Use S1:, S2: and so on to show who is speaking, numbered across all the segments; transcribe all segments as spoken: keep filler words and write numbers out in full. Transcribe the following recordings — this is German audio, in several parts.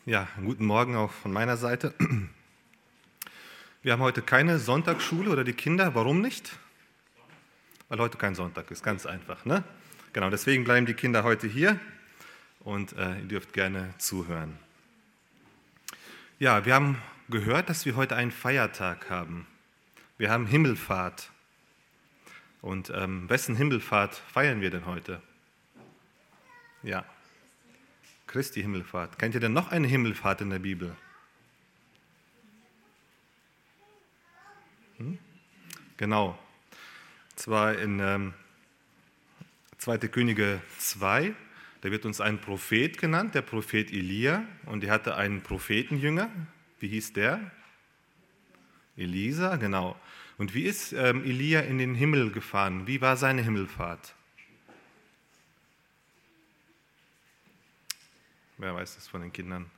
S1: Ja, guten Morgen auch von meiner Seite. Wir haben heute keine Sonntagsschule oder die Kinder. Warum nicht? Weil heute kein Sonntag ist, ganz einfach. Ne? Genau, deswegen bleiben die Kinder heute hier und äh, ihr dürft gerne zuhören. Ja, wir haben gehört, dass wir heute einen Feiertag haben. Wir haben Himmelfahrt. Und ähm, wessen Himmelfahrt feiern wir denn heute? Ja, Christi Himmelfahrt. Kennt ihr denn noch eine Himmelfahrt in der Bibel? Hm? Genau. Zwar in ähm, zweite. Könige zwei, da wird uns ein Prophet genannt, der Prophet Elia, und er hatte einen Prophetenjünger. Wie hieß der? Elisa, genau. Und wie ist ähm, Elia in den Himmel gefahren? Wie war seine Himmelfahrt? Wer weiß das von den Kindern?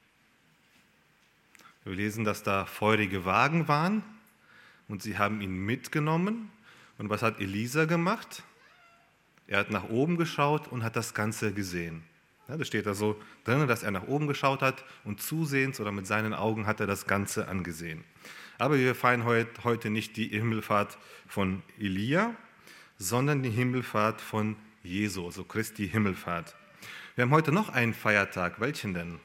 S1: Wir lesen, dass da feurige Wagen waren und sie haben ihn mitgenommen. Und was hat Elisa gemacht? Er hat nach oben geschaut und hat das Ganze gesehen. Ja, da steht da so drin, dass er nach oben geschaut hat und zusehends oder mit seinen Augen hat er das Ganze angesehen. Aber wir feiern heute nicht die Himmelfahrt von Elia, sondern die Himmelfahrt von Jesu, also Christi Himmelfahrt. Wir haben heute noch einen Feiertag. Welchen denn?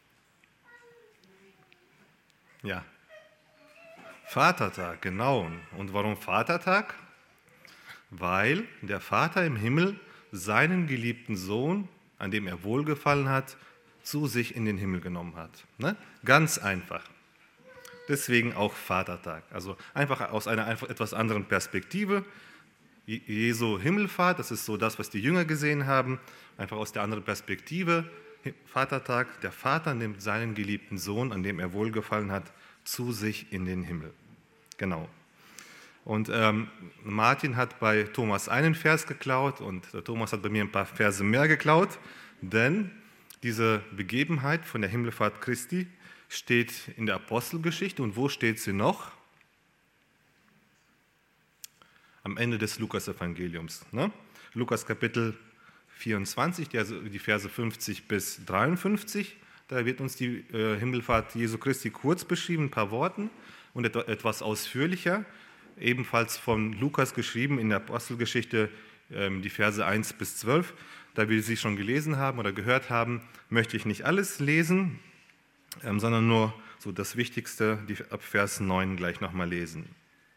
S1: Ja, Vatertag, genau. Und warum Vatertag? Weil der Vater im Himmel seinen geliebten Sohn, an dem er wohlgefallen hat, zu sich in den Himmel genommen hat. Ne? Ganz einfach. Deswegen auch Vatertag. Also einfach aus einer einfach etwas anderen Perspektive. Jesu Himmelfahrt, das ist so das, was die Jünger gesehen haben, einfach aus der anderen Perspektive. Vatertag, der Vater nimmt seinen geliebten Sohn, an dem er wohlgefallen hat, zu sich in den Himmel. Genau. Und ähm, Martin hat bei Thomas einen Vers geklaut und der Thomas hat bei mir ein paar Verse mehr geklaut, denn diese Begebenheit von der Himmelfahrt Christi steht in der Apostelgeschichte. Und wo steht sie noch? Am Ende des Lukas-Evangeliums. Ne? Lukas Kapitel vierundzwanzig, die, die Verse fünfzig bis dreiundfünfzig, da wird uns die äh, Himmelfahrt Jesu Christi kurz beschrieben, ein paar Worten und et- etwas ausführlicher, ebenfalls von Lukas geschrieben in der Apostelgeschichte, ähm, die Verse eins bis zwölf. Da wir sie schon gelesen haben oder gehört haben, möchte ich nicht alles lesen, ähm, sondern nur so das Wichtigste, die, ab Vers neun gleich nochmal lesen.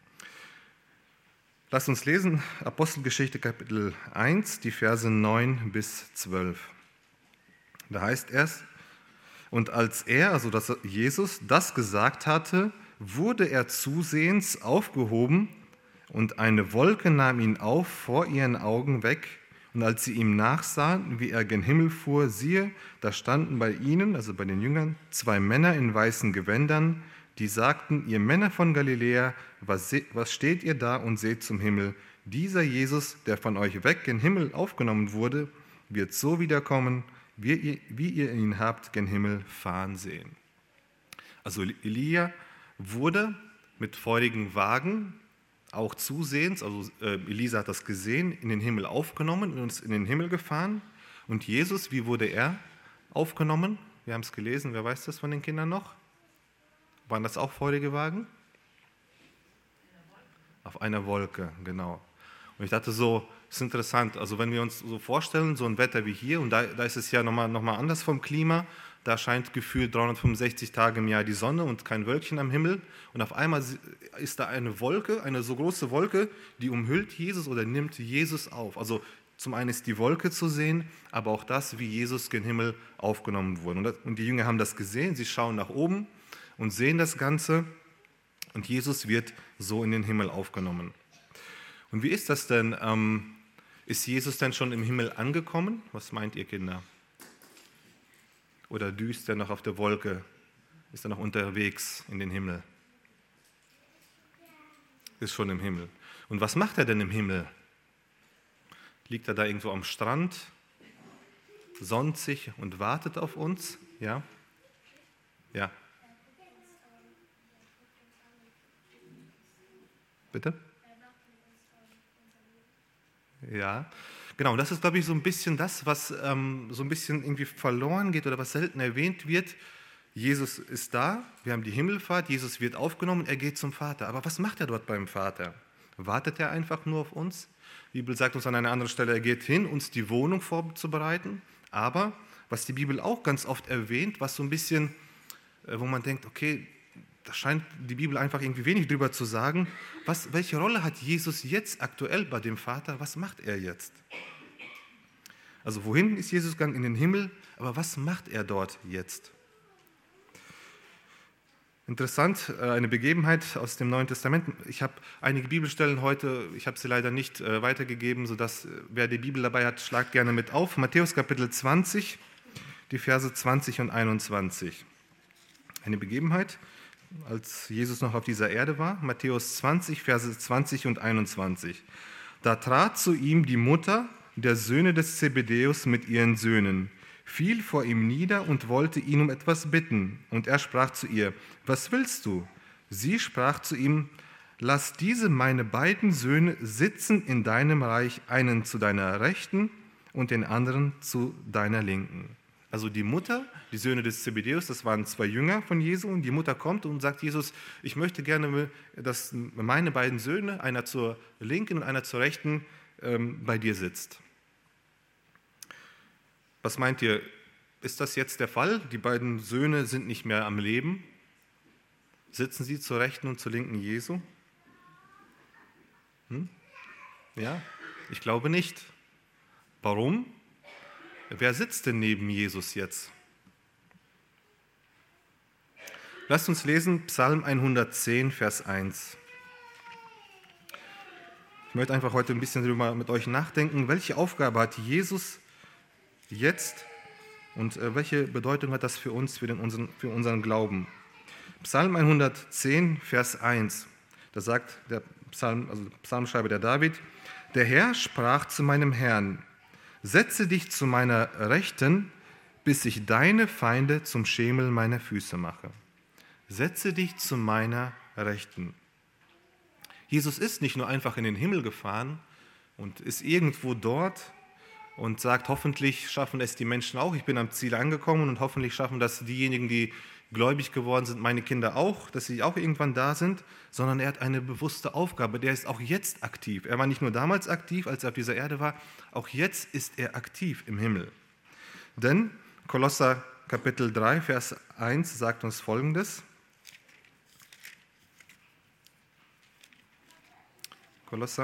S1: Lasst uns lesen, Apostelgeschichte Kapitel eins, die Verse neun bis zwölf. Da heißt es, und als er, also dass Jesus, das gesagt hatte, wurde er zusehends aufgehoben und eine Wolke nahm ihn auf vor ihren Augen weg. Und als sie ihm nachsahen, wie er gen Himmel fuhr, siehe, da standen bei ihnen, also bei den Jüngern, zwei Männer in weißen Gewändern, die sagten, ihr Männer von Galiläa, was, was steht ihr da und seht zum Himmel? Dieser Jesus, der von euch weg gen Himmel aufgenommen wurde, wird so wiederkommen, wie ihr, wie ihr ihn habt gen Himmel fahren sehen. Also Elia wurde mit feurigen Wagen, auch zusehends, also äh, Elisa hat das gesehen, in den Himmel aufgenommen und ist in den Himmel gefahren. Und Jesus, wie wurde er aufgenommen? Wir haben es gelesen, wer weiß das von den Kindern noch? Waren das auch feurige Wagen? Auf einer Wolke, genau. Und ich dachte so, das ist interessant, also wenn wir uns so vorstellen, so ein Wetter wie hier, und da, da ist es ja nochmal noch mal anders vom Klima, da scheint gefühlt dreihundertfünfundsechzig Tage im Jahr die Sonne und kein Wölkchen am Himmel. Und auf einmal ist da eine Wolke, eine so große Wolke, die umhüllt Jesus oder nimmt Jesus auf. Also zum einen ist die Wolke zu sehen, aber auch das, wie Jesus gen Himmel aufgenommen wurde. Und, das, und die Jünger haben das gesehen, sie schauen nach oben und sehen das Ganze und Jesus wird so in den Himmel aufgenommen. Und wie ist das denn? Ähm, ist Jesus denn schon im Himmel angekommen? Was meint ihr, Kinder? Oder düst er noch auf der Wolke? Ist er noch unterwegs in den Himmel? Ist schon im Himmel. Und was macht er denn im Himmel? Liegt er da irgendwo am Strand, sonnt sich und wartet auf uns? Ja? Ja. Bitte? Ja, genau. Das ist, glaube ich, so ein bisschen das, was ähm, so ein bisschen irgendwie verloren geht oder was selten erwähnt wird. Jesus ist da, wir haben die Himmelfahrt, Jesus wird aufgenommen, er geht zum Vater. Aber was macht er dort beim Vater? Wartet er einfach nur auf uns? Die Bibel sagt uns an einer anderen Stelle, er geht hin, uns die Wohnung vorzubereiten. Aber was die Bibel auch ganz oft erwähnt, was so ein bisschen, wo man denkt, okay, da scheint die Bibel einfach irgendwie wenig drüber zu sagen. Was, welche Rolle hat Jesus jetzt aktuell bei dem Vater? Was macht er jetzt? Also wohin ist Jesus gegangen? In den Himmel. Aber was macht er dort jetzt? Interessant, eine Begebenheit aus dem Neuen Testament. Ich habe einige Bibelstellen heute, ich habe sie leider nicht weitergegeben, sodass wer die Bibel dabei hat, schlagt gerne mit auf. Matthäus Kapitel zwanzig, die Verse zwanzig und einundzwanzig. Eine Begebenheit, als Jesus noch auf dieser Erde war. Matthäus zwanzig, Verse zwanzig und einundzwanzig. Da trat zu ihm die Mutter der Söhne des Zebedäus mit ihren Söhnen, fiel vor ihm nieder und wollte ihn um etwas bitten. Und er sprach zu ihr, was willst du? Sie sprach zu ihm, lass diese meine beiden Söhne sitzen in deinem Reich, einen zu deiner Rechten und den anderen zu deiner Linken. Also die Mutter, die Söhne des Zebedäus, das waren zwei Jünger von Jesu, und die Mutter kommt und sagt, Jesus, ich möchte gerne, dass meine beiden Söhne, einer zur Linken und einer zur Rechten, ähm, bei dir sitzt. Was meint ihr, ist das jetzt der Fall? Die beiden Söhne sind nicht mehr am Leben. Sitzen sie zur Rechten und zur Linken Jesu? Hm? Ja, ich glaube nicht. Warum? Wer sitzt denn neben Jesus jetzt? Lasst uns lesen Psalm hundertzehn, Vers eins. Ich möchte einfach heute ein bisschen darüber mit euch nachdenken, welche Aufgabe hat Jesus jetzt und welche Bedeutung hat das für uns, für, den, unseren, für unseren Glauben. Psalm hundertzehn, Vers eins, da sagt der Psalm, also Psalmschreiber der David, der Herr sprach zu meinem Herrn, setze dich zu meiner Rechten, bis ich deine Feinde zum Schemel meiner Füße mache. Setze dich zu meiner Rechten. Jesus ist nicht nur einfach in den Himmel gefahren und ist irgendwo dort und sagt, hoffentlich schaffen es die Menschen auch, ich bin am Ziel angekommen und hoffentlich schaffen das diejenigen, die gläubig geworden sind, meine Kinder auch, dass sie auch irgendwann da sind, sondern er hat eine bewusste Aufgabe, der ist auch jetzt aktiv. Er war nicht nur damals aktiv, als er auf dieser Erde war, auch jetzt ist er aktiv im Himmel. Denn Kolosser Kapitel drei, Vers eins sagt uns Folgendes. Kolosser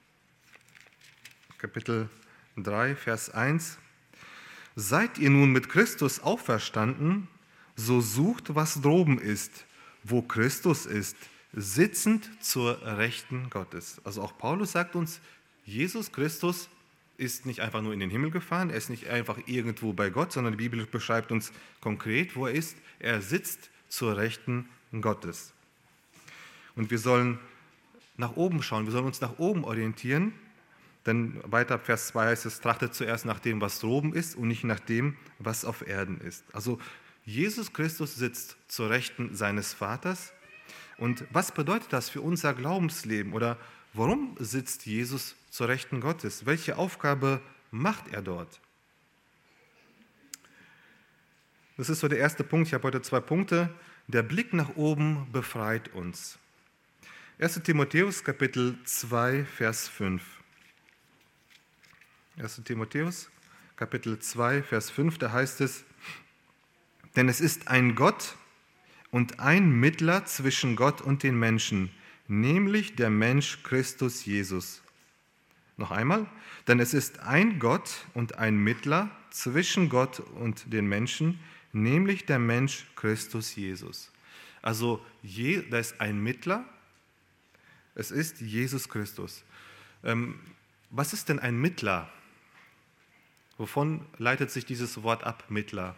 S1: Kapitel drei, Vers eins. Seid ihr nun mit Christus auferstanden, so sucht, was droben ist, wo Christus ist, sitzend zur Rechten Gottes. Also auch Paulus sagt uns, Jesus Christus ist nicht einfach nur in den Himmel gefahren, er ist nicht einfach irgendwo bei Gott, sondern die Bibel beschreibt uns konkret, wo er ist. Er sitzt zur Rechten Gottes. Und wir sollen nach oben schauen, wir sollen uns nach oben orientieren, denn weiter ab Vers zwei heißt es, trachtet zuerst nach dem, was droben ist und nicht nach dem, was auf Erden ist. Also Jesus Christus sitzt zur Rechten seines Vaters. Und was bedeutet das für unser Glaubensleben? Oder warum sitzt Jesus zur Rechten Gottes? Welche Aufgabe macht er dort? Das ist so der erste Punkt. Ich habe heute zwei Punkte. Der Blick nach oben befreit uns. erster Timotheus, Kapitel zwei, Vers fünf. erster Timotheus, Kapitel zwei, Vers fünf, da heißt es, denn es ist ein Gott und ein Mittler zwischen Gott und den Menschen, nämlich der Mensch Christus Jesus. Noch einmal, denn es ist ein Gott und ein Mittler zwischen Gott und den Menschen, nämlich der Mensch Christus Jesus. Also da ist ein Mittler, es ist Jesus Christus. Ähm, was ist denn ein Mittler? Wovon leitet sich dieses Wort ab, Mittler?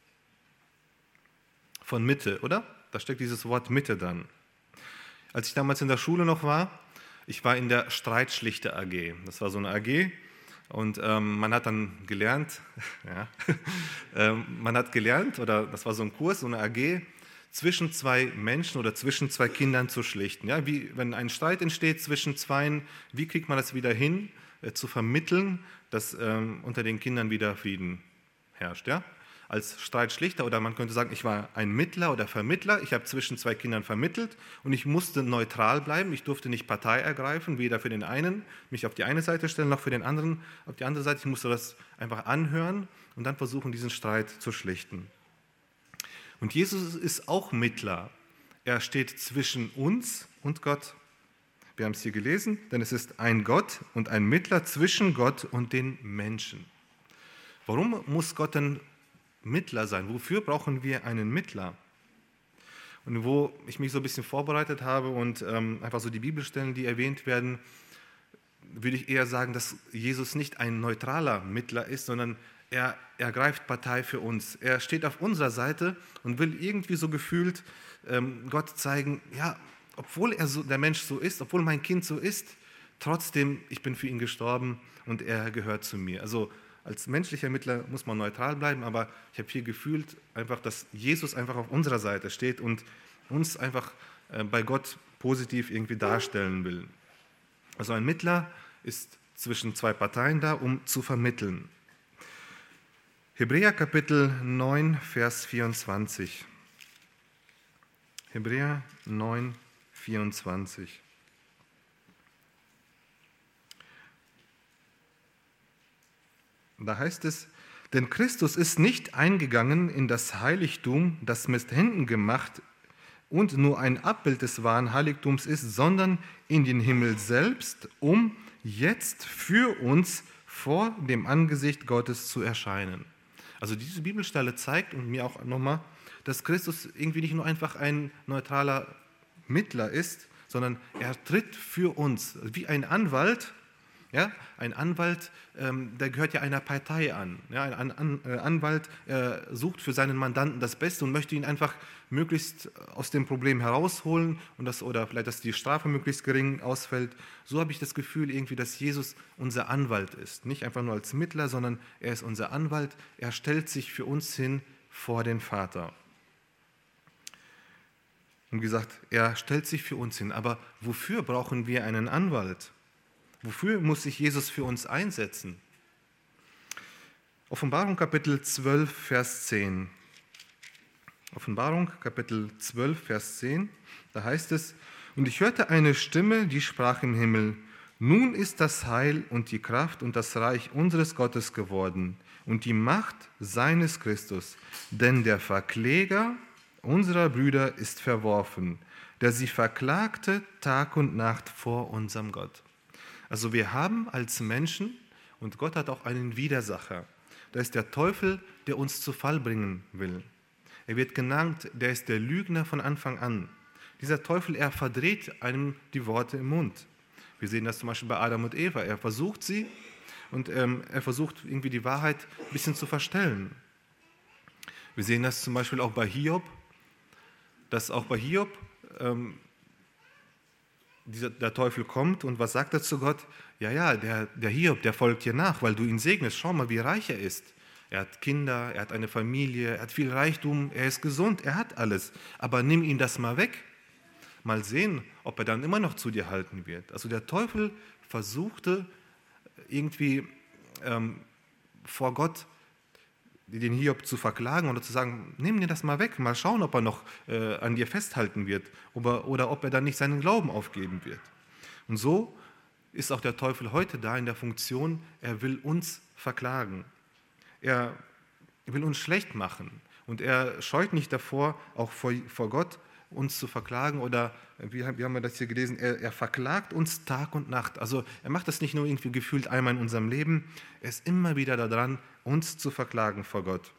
S1: Von Mitte, oder? Da steckt dieses Wort Mitte dann. Als ich damals in der Schule noch war, ich war in der Streitschlichter A G. Das war so eine A G und ähm, man hat dann gelernt, ja, ähm, man hat gelernt, oder das war so ein Kurs, so eine A G, zwischen zwei Menschen oder zwischen zwei Kindern zu schlichten. Ja, wie, wenn ein Streit entsteht zwischen zweien, wie kriegt man das wieder hin, äh, zu vermitteln, dass ähm, unter den Kindern wieder Frieden herrscht. Ja? als Streitschlichter, oder man könnte sagen, ich war ein Mittler oder Vermittler, ich habe zwischen zwei Kindern vermittelt und ich musste neutral bleiben, ich durfte nicht Partei ergreifen, weder für den einen, mich auf die eine Seite stellen, noch für den anderen auf die andere Seite. Ich musste das einfach anhören und dann versuchen, diesen Streit zu schlichten. Und Jesus ist auch Mittler. Er steht zwischen uns und Gott. Wir haben es hier gelesen, denn es ist ein Gott und ein Mittler zwischen Gott und den Menschen. Warum muss Gott denn Mittler sein? Wofür brauchen wir einen Mittler? Und wo ich mich so ein bisschen vorbereitet habe und ähm, einfach so die Bibelstellen, die erwähnt werden, würde ich eher sagen, dass Jesus nicht ein neutraler Mittler ist, sondern er ergreift Partei für uns. Er steht auf unserer Seite und will irgendwie so gefühlt ähm, Gott zeigen, ja, obwohl er so, der Mensch so ist, obwohl mein Kind so ist, trotzdem, ich bin für ihn gestorben und er gehört zu mir. Also als menschlicher Mittler muss man neutral bleiben, aber ich habe hier gefühlt einfach, dass Jesus einfach auf unserer Seite steht und uns einfach äh, bei Gott positiv irgendwie darstellen will. Also ein Mittler ist zwischen zwei Parteien da, um zu vermitteln. Hebräer Kapitel neun, Vers vierundzwanzig. Hebräer neun, vierundzwanzig. Da heißt es, denn Christus ist nicht eingegangen in das Heiligtum, das mit Händen gemacht und nur ein Abbild des wahren Heiligtums ist, sondern in den Himmel selbst, um jetzt für uns vor dem Angesicht Gottes zu erscheinen. Also diese Bibelstelle zeigt und mir auch nochmal, dass Christus irgendwie nicht nur einfach ein neutraler Mittler ist, sondern er tritt für uns wie ein Anwalt. Ja, ein Anwalt, ähm, der gehört ja einer Partei an. Ja, ein an, äh, Anwalt äh, sucht für seinen Mandanten das Beste und möchte ihn einfach möglichst aus dem Problem herausholen und das, oder vielleicht, dass die Strafe möglichst gering ausfällt. So habe ich das Gefühl irgendwie, dass Jesus unser Anwalt ist. Nicht einfach nur als Mittler, sondern er ist unser Anwalt. Er stellt sich für uns hin vor den Vater. Und wie gesagt, er stellt sich für uns hin. Aber wofür brauchen wir einen Anwalt? Wofür muss sich Jesus für uns einsetzen? Offenbarung Kapitel zwölf, Vers zehn. Offenbarung Kapitel zwölf, Vers zehn, da heißt es, und ich hörte eine Stimme, die sprach im Himmel, nun ist das Heil und die Kraft und das Reich unseres Gottes geworden und die Macht seines Christus, denn der Verkläger unserer Brüder ist verworfen, der sie verklagte Tag und Nacht vor unserem Gott. Also wir haben als Menschen, und Gott hat auch einen Widersacher, das ist der Teufel, der uns zu Fall bringen will. Er wird genannt, der ist der Lügner von Anfang an. Dieser Teufel, er verdreht einem die Worte im Mund. Wir sehen das zum Beispiel bei Adam und Eva. Er versucht sie und ähm, er versucht irgendwie die Wahrheit ein bisschen zu verstellen. Wir sehen das zum Beispiel auch bei Hiob, dass auch bei Hiob ähm, Dieser, der Teufel kommt und was sagt er zu Gott? Ja, ja, der, der Hiob, der folgt dir nach, weil du ihn segnest. Schau mal, wie reich er ist. Er hat Kinder, er hat eine Familie, er hat viel Reichtum, er ist gesund, er hat alles. Aber nimm ihm das mal weg. Mal sehen, ob er dann immer noch zu dir halten wird. Also der Teufel versuchte irgendwie ähm, vor Gott den Hiob zu verklagen oder zu sagen, nimm dir das mal weg, mal schauen, ob er noch äh, an dir festhalten wird oder, oder ob er dann nicht seinen Glauben aufgeben wird. Und so ist auch der Teufel heute da in der Funktion, er will uns verklagen. Er will uns schlecht machen und er scheut nicht davor, auch vor, vor Gott uns zu verklagen oder, wie, wie haben wir das hier gelesen, er, er verklagt uns Tag und Nacht. Also er macht das nicht nur irgendwie gefühlt einmal in unserem Leben, er ist immer wieder daran, uns zu verklagen vor Gott.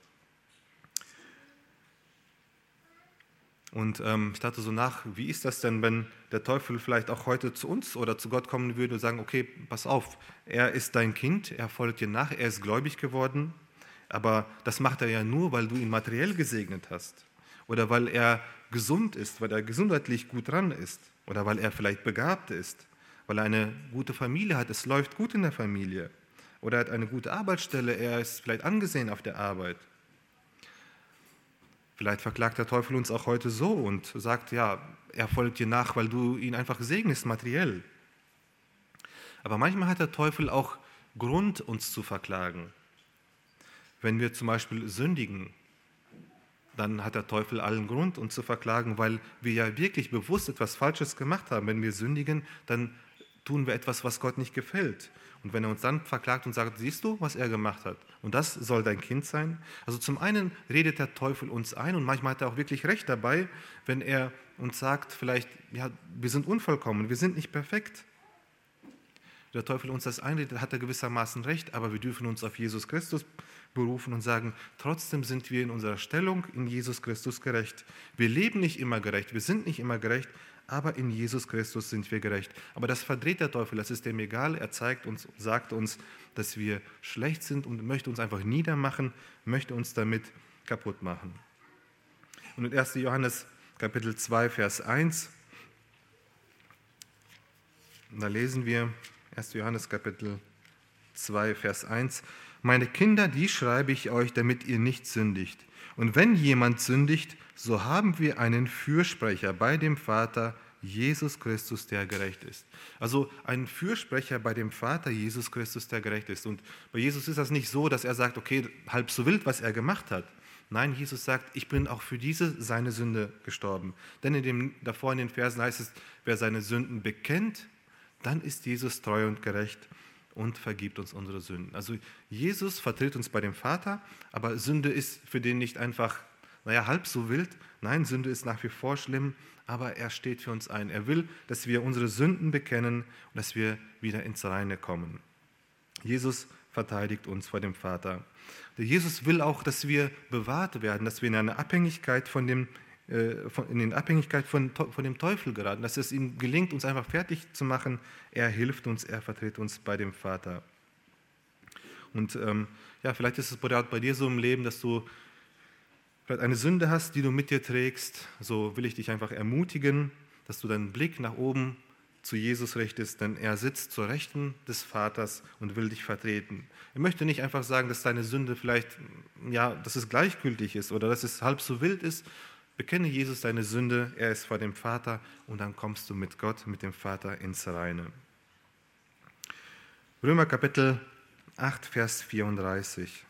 S1: Und ähm, ich dachte so nach, wie ist das denn, wenn der Teufel vielleicht auch heute zu uns oder zu Gott kommen würde und sagen, okay, pass auf, er ist dein Kind, er folgt dir nach, er ist gläubig geworden, aber das macht er ja nur, weil du ihn materiell gesegnet hast oder weil er gesund ist, weil er gesundheitlich gut dran ist oder weil er vielleicht begabt ist, weil er eine gute Familie hat, es läuft gut in der Familie oder er hat eine gute Arbeitsstelle, er ist vielleicht angesehen auf der Arbeit. Vielleicht verklagt der Teufel uns auch heute so und sagt, ja, er folgt dir nach, weil du ihn einfach segnest materiell. Aber manchmal hat der Teufel auch Grund, uns zu verklagen. Wenn wir zum Beispiel sündigen, dann hat der Teufel allen Grund, uns zu verklagen, weil wir ja wirklich bewusst etwas Falsches gemacht haben. Wenn wir sündigen, dann tun wir etwas, was Gott nicht gefällt. Und wenn er uns dann verklagt und sagt, siehst du, was er gemacht hat? Und das soll dein Kind sein? Also zum einen redet der Teufel uns ein und manchmal hat er auch wirklich recht dabei, wenn er uns sagt, vielleicht, ja, wir sind unvollkommen, wir sind nicht perfekt. Der Teufel uns das einredet, hat er gewissermaßen recht, aber wir dürfen uns auf Jesus Christus berufen und sagen, trotzdem sind wir in unserer Stellung in Jesus Christus gerecht. Wir leben nicht immer gerecht, wir sind nicht immer gerecht, aber in Jesus Christus sind wir gerecht. Aber das verdreht der Teufel, das ist dem egal. Er zeigt uns, sagt uns, dass wir schlecht sind und möchte uns einfach niedermachen, möchte uns damit kaputt machen. Und in ersten Johannes Kapitel zwei, Vers eins, da lesen wir, ersten Johannes Kapitel zwei, Vers eins, meine Kinder, die schreibe ich euch, damit ihr nicht sündigt. Und wenn jemand sündigt, so haben wir einen Fürsprecher bei dem Vater, Jesus Christus, der gerecht ist. Also ein Fürsprecher bei dem Vater, Jesus Christus, der gerecht ist. Und bei Jesus ist das nicht so, dass er sagt, okay, halb so wild, was er gemacht hat. Nein, Jesus sagt, ich bin auch für diese seine Sünde gestorben. Denn in dem, davor in den Versen heißt es, wer seine Sünden bekennt, dann ist Jesus treu und gerecht und vergibt uns unsere Sünden. Also Jesus vertritt uns bei dem Vater, aber Sünde ist für den nicht einfach, naja, halb so wild. Nein, Sünde ist nach wie vor schlimm, aber er steht für uns ein. Er will, dass wir unsere Sünden bekennen und dass wir wieder ins Reine kommen. Jesus verteidigt uns vor dem Vater. Der Jesus will auch, dass wir bewahrt werden, dass wir in eine Abhängigkeit von dem in den Abhängigkeit von, von dem Teufel geraten, dass es ihm gelingt, uns einfach fertig zu machen. Er hilft uns, er vertritt uns bei dem Vater. Und ähm, ja, vielleicht ist es bei dir so im Leben, dass du vielleicht eine Sünde hast, die du mit dir trägst. So will ich dich einfach ermutigen, dass du deinen Blick nach oben zu Jesus richtest, denn er sitzt zur Rechten des Vaters und will dich vertreten. Er möchte nicht einfach sagen, dass deine Sünde vielleicht, ja, dass es gleichgültig ist oder dass es halb so wild ist. Bekenne Jesus deine Sünde, er ist vor dem Vater und dann kommst du mit Gott, mit dem Vater ins Reine. Römer Kapitel acht, Vers vierunddreißig.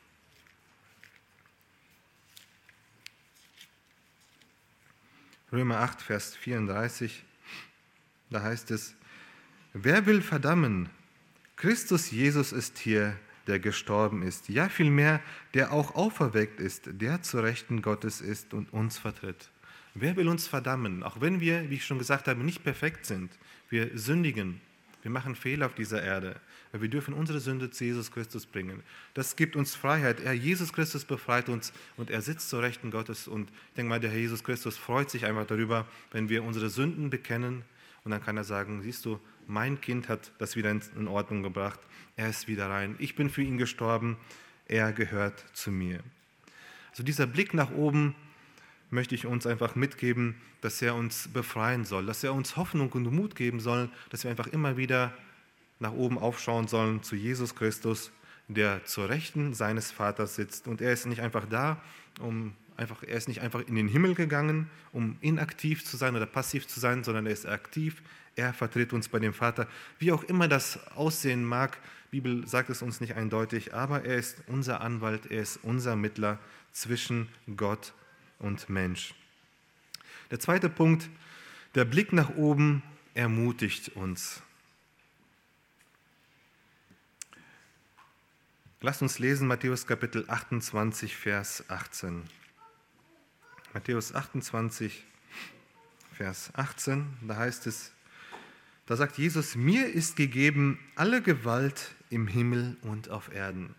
S1: Römer acht, Vers vierunddreißig, da heißt es, wer will verdammen? Christus Jesus ist hier, der gestorben ist, ja vielmehr, der auch auferweckt ist, der zur Rechten Gottes ist und uns vertritt. Wer will uns verdammen? Auch wenn wir, wie ich schon gesagt habe, nicht perfekt sind. Wir sündigen, wir machen Fehler auf dieser Erde, aber wir dürfen unsere Sünde zu Jesus Christus bringen. Das gibt uns Freiheit. Er, Jesus Christus befreit uns und er sitzt zur Rechten Gottes und ich denke mal, der Herr Jesus Christus freut sich einfach darüber, wenn wir unsere Sünden bekennen und dann kann er sagen, siehst du, mein Kind hat das wieder in Ordnung gebracht. Er ist wieder rein. Ich bin für ihn gestorben. Er gehört zu mir. Also dieser Blick nach oben möchte ich uns einfach mitgeben, dass er uns befreien soll, dass er uns Hoffnung und Mut geben soll, dass wir einfach immer wieder nach oben aufschauen sollen zu Jesus Christus, der zur Rechten seines Vaters sitzt. Und er ist nicht einfach da, um einfach, er ist nicht einfach in den Himmel gegangen, um inaktiv zu sein oder passiv zu sein, sondern er ist aktiv. Er vertritt uns bei dem Vater, wie auch immer das aussehen mag. Die Bibel sagt es uns nicht eindeutig, aber er ist unser Anwalt, er ist unser Mittler zwischen Gott und Mensch. Der zweite Punkt, der Blick nach oben ermutigt uns. Lasst uns lesen Matthäus Kapitel achtundzwanzig, Vers achtzehn. Matthäus achtundzwanzig, Vers achtzehn, da heißt es, da sagt Jesus, mir ist gegeben alle Gewalt im Himmel und auf Erden.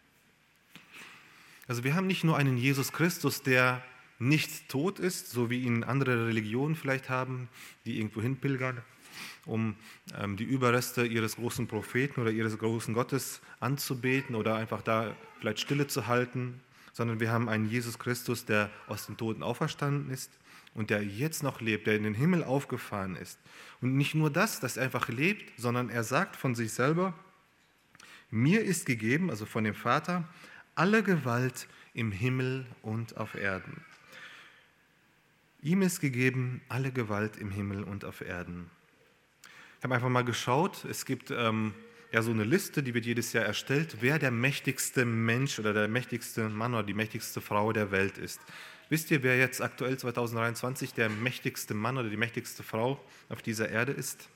S1: Also wir haben nicht nur einen Jesus Christus, der nicht tot ist, so wie ihn andere Religionen vielleicht haben, die irgendwo hinpilgern, um ähm, die Überreste ihres großen Propheten oder ihres großen Gottes anzubeten oder einfach da vielleicht Stille zu halten, sondern wir haben einen Jesus Christus, der aus den Toten auferstanden ist und der jetzt noch lebt, der in den Himmel aufgefahren ist. Und nicht nur das, dass er einfach lebt, sondern er sagt von sich selber, mir ist gegeben, also von dem Vater, alle Gewalt im Himmel und auf Erden. Ihm ist gegeben alle Gewalt im Himmel und auf Erden. Ich habe einfach mal geschaut, es gibt ähm, ja so eine Liste, die wird jedes Jahr erstellt, wer der mächtigste Mensch oder der mächtigste Mann oder die mächtigste Frau der Welt ist. Wisst ihr, wer jetzt aktuell zwanzig dreiundzwanzig der mächtigste Mann oder die mächtigste Frau auf dieser Erde ist?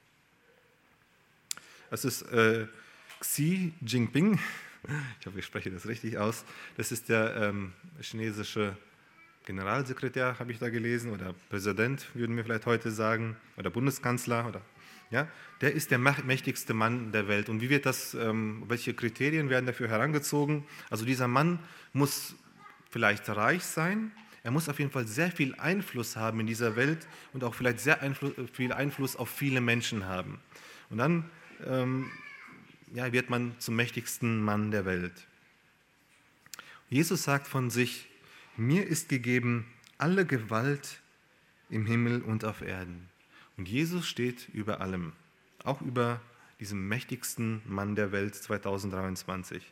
S1: Das ist äh, Xi Jinping. Ich hoffe, ich spreche das richtig aus. Das ist der ähm, chinesische Generalsekretär, habe ich da gelesen, oder Präsident, würden wir vielleicht heute sagen, oder Bundeskanzler, oder ja, der ist der mächtigste Mann der Welt. Und wie wird das, ähm, welche Kriterien werden dafür herangezogen? Also dieser Mann muss vielleicht reich sein, er muss auf jeden Fall sehr viel Einfluss haben in dieser Welt und auch vielleicht sehr Einfluss, viel Einfluss auf viele Menschen haben. Und dann ähm, ja, wird man zum mächtigsten Mann der Welt. Jesus sagt von sich: Mir ist gegeben alle Gewalt im Himmel und auf Erden. Und Jesus steht über allem, auch über diesem mächtigsten Mann der Welt zwanzig dreiundzwanzig.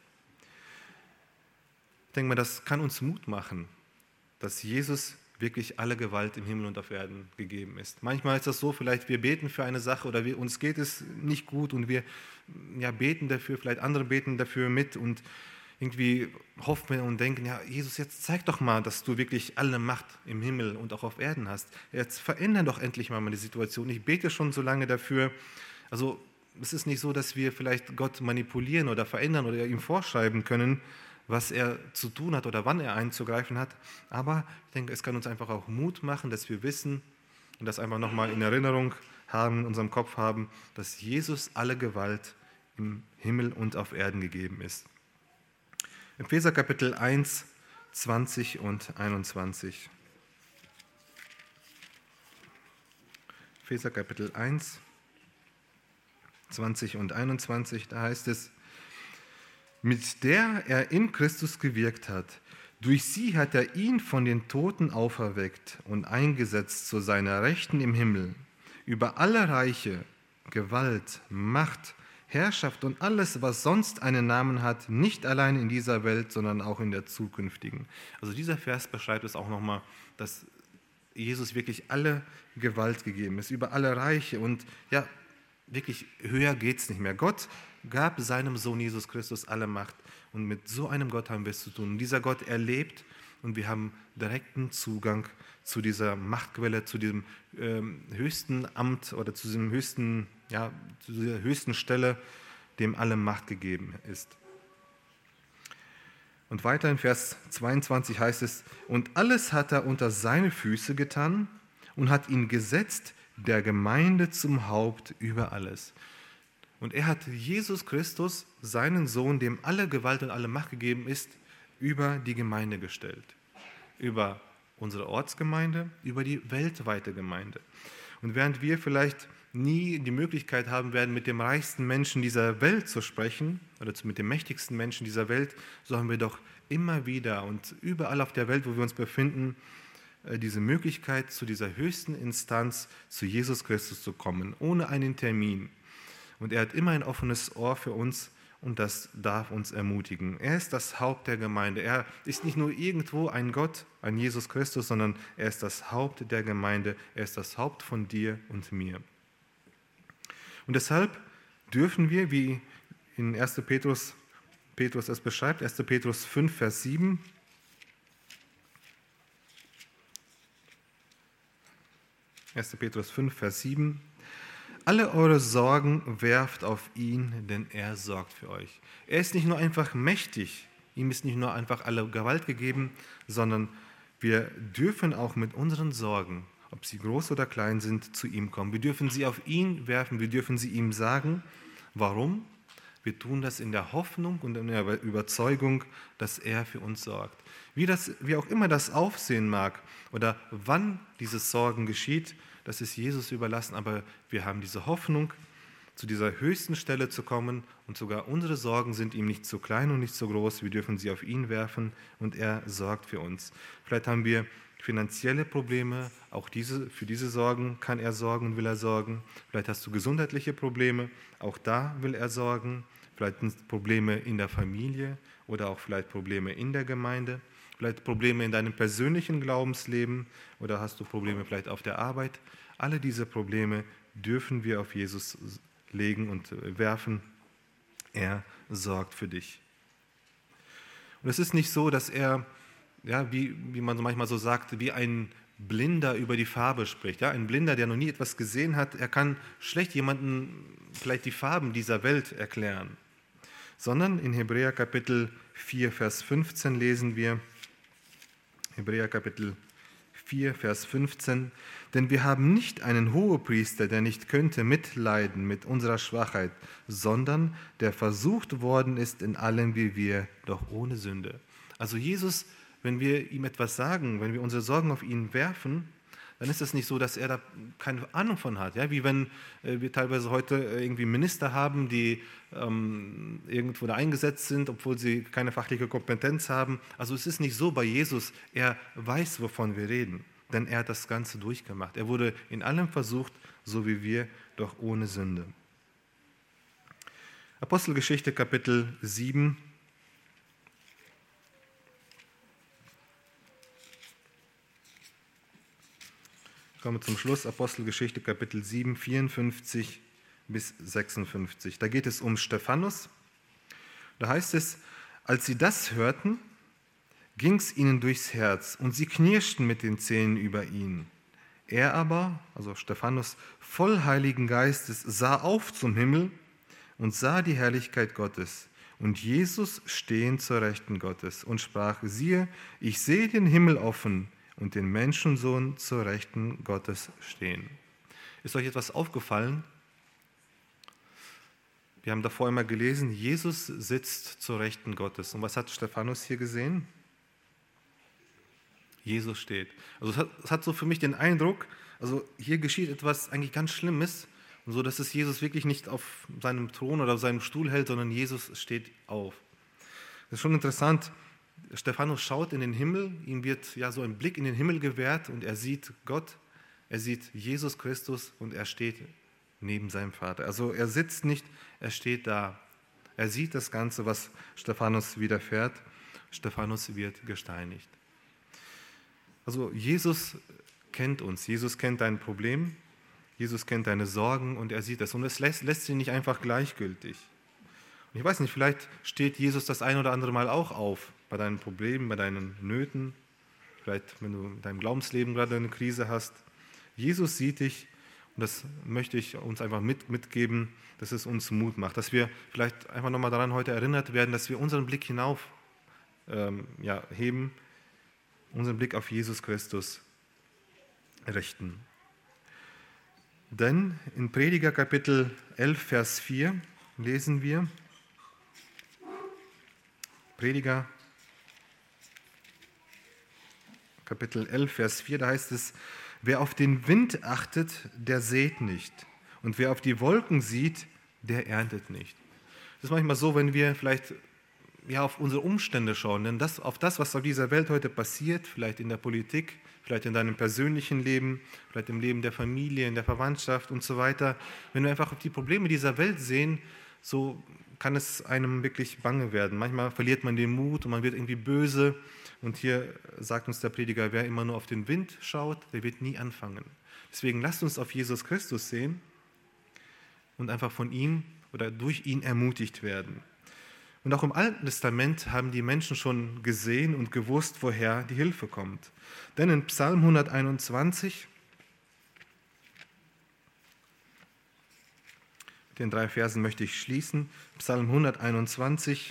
S1: Ich denke mal, das kann uns Mut machen, dass Jesus wirklich alle Gewalt im Himmel und auf Erden gegeben ist. Manchmal ist das so, vielleicht wir beten für eine Sache oder wir, uns geht es nicht gut und wir ja, beten dafür, vielleicht andere beten dafür mit und irgendwie hoffen wir und denken, ja, Jesus, jetzt zeig doch mal, dass du wirklich alle Macht im Himmel und auch auf Erden hast. Jetzt verändere doch endlich mal meine Situation. Ich bete schon so lange dafür. Also es ist nicht so, dass wir vielleicht Gott manipulieren oder verändern oder ihm vorschreiben können, was er zu tun hat oder wann er einzugreifen hat. Aber ich denke, es kann uns einfach auch Mut machen, dass wir wissen und das einfach nochmal in Erinnerung haben, in unserem Kopf haben, dass Jesus alle Gewalt im Himmel und auf Erden gegeben ist. Epheser Kapitel eins, zwanzig und einundzwanzig. Epheser Kapitel eins, zwanzig und einundzwanzig, da heißt es: Mit der er in Christus gewirkt hat, durch sie hat er ihn von den Toten auferweckt und eingesetzt zu seiner Rechten im Himmel, über alle Reiche, Gewalt, Macht, Herrschaft und alles, was sonst einen Namen hat, nicht allein in dieser Welt, sondern auch in der zukünftigen. Also dieser Vers beschreibt es auch nochmal, dass Jesus wirklich alle Gewalt gegeben ist, über alle Reiche und ja, wirklich höher geht es nicht mehr. Gott gab seinem Sohn Jesus Christus alle Macht und mit so einem Gott haben wir es zu tun. Und dieser Gott erlebt und wir haben direkten Zugang zu dieser Machtquelle, zu diesem ähm, höchsten Amt oder zu diesem höchsten, ja, zu dieser höchsten Stelle, dem alle Macht gegeben ist. Und weiter in Vers zweiundzwanzig heißt es: Und alles hat er unter seine Füße getan und hat ihn gesetzt, der Gemeinde zum Haupt über alles. Und er hat Jesus Christus, seinen Sohn, dem alle Gewalt und alle Macht gegeben ist, über die Gemeinde gestellt. Über unsere Ortsgemeinde, über die weltweite Gemeinde. Und während wir vielleicht nie die Möglichkeit haben werden, mit dem reichsten Menschen dieser Welt zu sprechen oder mit dem mächtigsten Menschen dieser Welt, so haben wir doch immer wieder und überall auf der Welt, wo wir uns befinden, diese Möglichkeit, zu dieser höchsten Instanz, zu Jesus Christus zu kommen, ohne einen Termin. Und er hat immer ein offenes Ohr für uns und das darf uns ermutigen. Er ist das Haupt der Gemeinde. Er ist nicht nur irgendwo ein Gott, ein Jesus Christus, sondern er ist das Haupt der Gemeinde. Er ist das Haupt von dir und mir. Und deshalb dürfen wir, wie in erster Petrus, Petrus es beschreibt, erster Petrus fünf, Vers sieben, erster Petrus fünf, Vers sieben, alle eure Sorgen werft auf ihn, denn er sorgt für euch. Er ist nicht nur einfach mächtig, ihm ist nicht nur einfach alle Gewalt gegeben, sondern wir dürfen auch mit unseren Sorgen, ob sie groß oder klein sind, zu ihm kommen. Wir dürfen sie auf ihn werfen, wir dürfen sie ihm sagen. Warum? Wir tun das in der Hoffnung und in der Überzeugung, dass er für uns sorgt. Wie, das, wie auch immer das aufsehen mag oder wann dieses Sorgen geschieht, das ist Jesus überlassen, aber wir haben diese Hoffnung, zu dieser höchsten Stelle zu kommen und sogar unsere Sorgen sind ihm nicht zu klein und nicht zu groß, wir dürfen sie auf ihn werfen und er sorgt für uns. Vielleicht haben wir finanzielle Probleme, auch diese, für diese Sorgen kann er sorgen und will er sorgen. Vielleicht hast du gesundheitliche Probleme, auch da will er sorgen. Vielleicht sind Probleme in der Familie oder auch vielleicht Probleme in der Gemeinde. Vielleicht Probleme in deinem persönlichen Glaubensleben oder hast du Probleme vielleicht auf der Arbeit. Alle diese Probleme dürfen wir auf Jesus legen und werfen. Er sorgt für dich. Und es ist nicht so, dass er ja, wie, wie man so manchmal so sagt, wie ein Blinder über die Farbe spricht. Ja? Ein Blinder, der noch nie etwas gesehen hat, er kann schlecht jemandem vielleicht die Farben dieser Welt erklären. Sondern in Hebräer Kapitel vier, Vers fünfzehn lesen wir, Hebräer Kapitel vier, Vers fünfzehn, denn wir haben nicht einen Hohepriester, der nicht könnte mitleiden mit unserer Schwachheit, sondern der versucht worden ist in allem wie wir, doch ohne Sünde. Also Jesus, wenn wir ihm etwas sagen, wenn wir unsere Sorgen auf ihn werfen, dann ist es nicht so, dass er da keine Ahnung von hat. Ja? Wie wenn äh, wir teilweise heute äh, irgendwie Minister haben, die ähm, irgendwo da eingesetzt sind, obwohl sie keine fachliche Kompetenz haben. Also es ist nicht so bei Jesus, er weiß, wovon wir reden, denn er hat das Ganze durchgemacht. Er wurde in allem versucht, so wie wir, doch ohne Sünde. Apostelgeschichte Kapitel sieben. Kommen wir zum Schluss, Apostelgeschichte Kapitel sieben, vierundfünfzig bis sechsundfünfzig. Da geht es um Stephanus. Da heißt es, als sie das hörten, ging es ihnen durchs Herz und sie knirschten mit den Zähnen über ihn. Er aber, also Stephanus, voll Heiligen Geistes, sah auf zum Himmel und sah die Herrlichkeit Gottes und Jesus stehen zur Rechten Gottes und sprach, siehe, ich sehe den Himmel offen und den Menschensohn zur Rechten Gottes stehen. Ist euch etwas aufgefallen? Wir haben davor immer gelesen, Jesus sitzt zur Rechten Gottes. Und was hat Stephanus hier gesehen? Jesus steht. Also es hat, es hat so für mich den Eindruck, also hier geschieht etwas eigentlich ganz Schlimmes, und so, dass es Jesus wirklich nicht auf seinem Thron oder auf seinem Stuhl hält, sondern Jesus steht auf. Das ist schon interessant. Stephanus schaut in den Himmel, ihm wird ja so ein Blick in den Himmel gewährt und er sieht Gott, er sieht Jesus Christus und er steht neben seinem Vater. Also er sitzt nicht, er steht da. Er sieht das Ganze, was Stephanus widerfährt. Stephanus wird gesteinigt. Also Jesus kennt uns, Jesus kennt dein Problem, Jesus kennt deine Sorgen und er sieht das. Und es lässt, lässt ihn nicht einfach gleichgültig. Und ich weiß nicht, vielleicht steht Jesus das ein oder andere Mal auch auf bei deinen Problemen, bei deinen Nöten, vielleicht wenn du in deinem Glaubensleben gerade eine Krise hast. Jesus sieht dich und das möchte ich uns einfach mit, mitgeben, dass es uns Mut macht, dass wir vielleicht einfach nochmal daran heute erinnert werden, dass wir unseren Blick hinauf ähm, ja, heben, unseren Blick auf Jesus Christus richten. Denn in Prediger Kapitel elf, Vers vier lesen wir, Prediger Kapitel elf, Vers vier, da heißt es, wer auf den Wind achtet, der sät nicht. Und wer auf die Wolken sieht, der erntet nicht. Das ist manchmal so, wenn wir vielleicht ja, auf unsere Umstände schauen, denn das, auf das, was auf dieser Welt heute passiert, vielleicht in der Politik, vielleicht in deinem persönlichen Leben, vielleicht im Leben der Familie, in der Verwandtschaft und so weiter, wenn wir einfach auf die Probleme dieser Welt sehen, so kann es einem wirklich bange werden. Manchmal verliert man den Mut und man wird irgendwie böse. Und hier sagt uns der Prediger, wer immer nur auf den Wind schaut, der wird nie anfangen. Deswegen lasst uns auf Jesus Christus sehen und einfach von ihm oder durch ihn ermutigt werden. Und auch im Alten Testament haben die Menschen schon gesehen und gewusst, woher die Hilfe kommt. Denn in Psalm hunderteinundzwanzig, mit den drei Versen möchte ich schließen, Psalm hunderteinundzwanzig,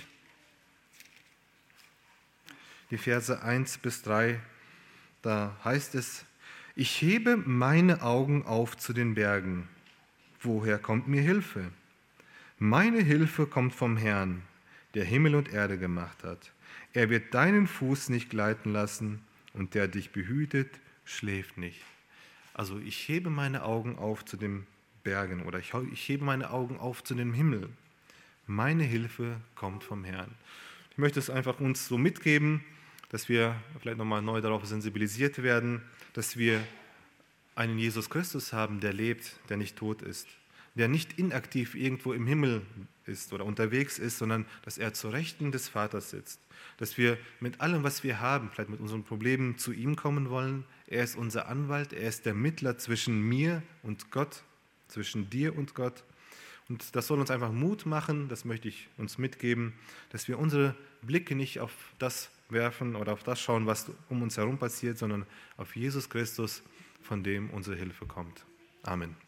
S1: die Verse eins bis drei, da heißt es, ich hebe meine Augen auf zu den Bergen. Woher kommt mir Hilfe? Meine Hilfe kommt vom Herrn, der Himmel und Erde gemacht hat. Er wird deinen Fuß nicht gleiten lassen und der dich behütet, schläft nicht. Also ich hebe meine Augen auf zu den Bergen oder ich hebe meine Augen auf zu dem Himmel. Meine Hilfe kommt vom Herrn. Ich möchte es einfach uns so mitgeben, dass wir vielleicht nochmal neu darauf sensibilisiert werden, dass wir einen Jesus Christus haben, der lebt, der nicht tot ist, der nicht inaktiv irgendwo im Himmel ist oder unterwegs ist, sondern dass er zur Rechten des Vaters sitzt, dass wir mit allem, was wir haben, vielleicht mit unseren Problemen zu ihm kommen wollen. Er ist unser Anwalt, er ist der Mittler zwischen mir und Gott, zwischen dir und Gott. Und das soll uns einfach Mut machen, das möchte ich uns mitgeben, dass wir unsere Blicke nicht auf das werfen oder auf das schauen, was um uns herum passiert, sondern auf Jesus Christus, von dem unsere Hilfe kommt. Amen.